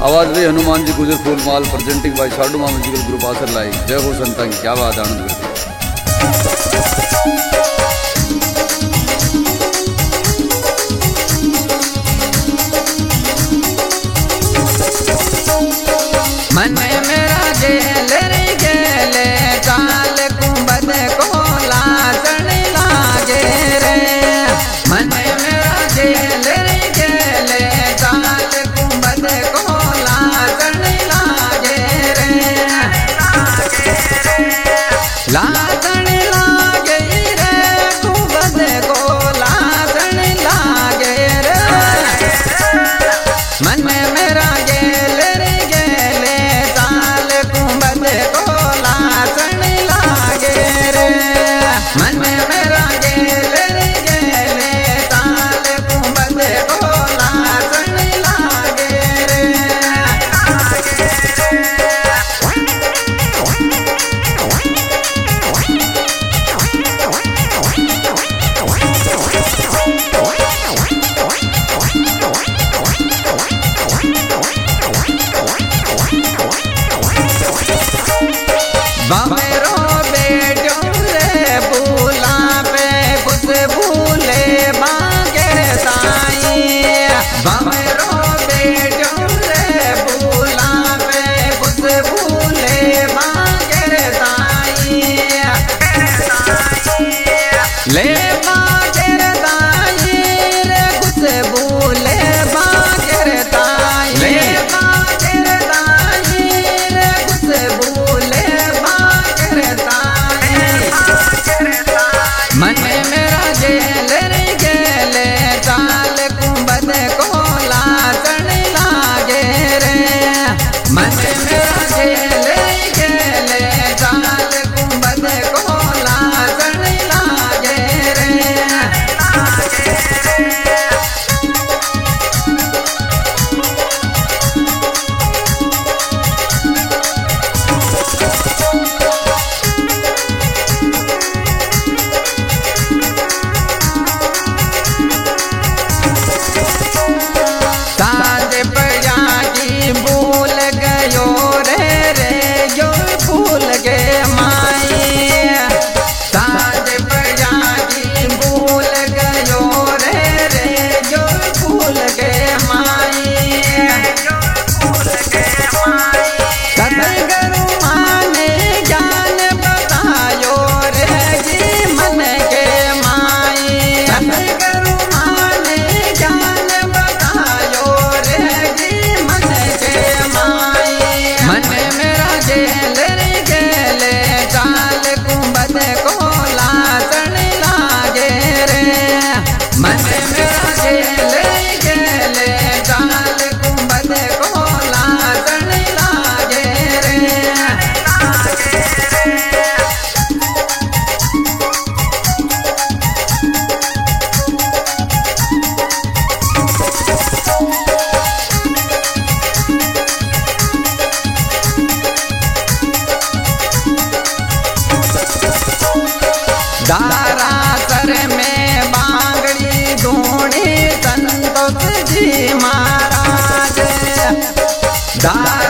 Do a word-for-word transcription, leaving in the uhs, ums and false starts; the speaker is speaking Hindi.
आवाज रे हनुमान जी गुजर फूल माल presenting by Sadu mama musical group आसर लाई। जय हो संतांग, क्या बात आनंद करती। मन मेरा गेले रे गेले चाल कुंभद को लाचन लागे रे। मन मेरा गेले रे गेले चाल कुंभद को लाचन लागे रे। लाचन लागे रे कुंभद को लाचन लागे रे। मन मेरा गेले रे गेले चाल कुंभद को लाचन लागे रे। मन मेरा गेले रे गेले चाल कुंभद को लाचन लागे रे। बामेरो बेटो रे भूला पे कुछ भूले मांगे साई। बामेरो बेटो रे भूला पे कुछ भूले मांगे साई। ले मांगे ताई रे कुछ भूले मांगे ताई। ले मांगे ताई रे कुछ भूले मन मेरा गेले रे गेले चाल कुंभद को लाचन लागे रे। मन मेरा गेले गेले चाल कुंभद को लाचन लागे रे। साज प्रजा की भूल गयो रे रे जो भूल गे माई। साज प्रजा की भूल गयो रे रे जो भूल गे माई। सतगुरु माने ज्ञान बतायो रे जी मन के माई। सतगुरु माने ज्ञान बतायो रे जी मन के माई। मन मेरा गेले रे गेले चाल कुंभद को लाचन लागे रे। मन मेरा गेले गेले चाल कुंभद को लाचन लागे रे। दारासर में बांगड़ी ढूंढी संतोष जी महाराज।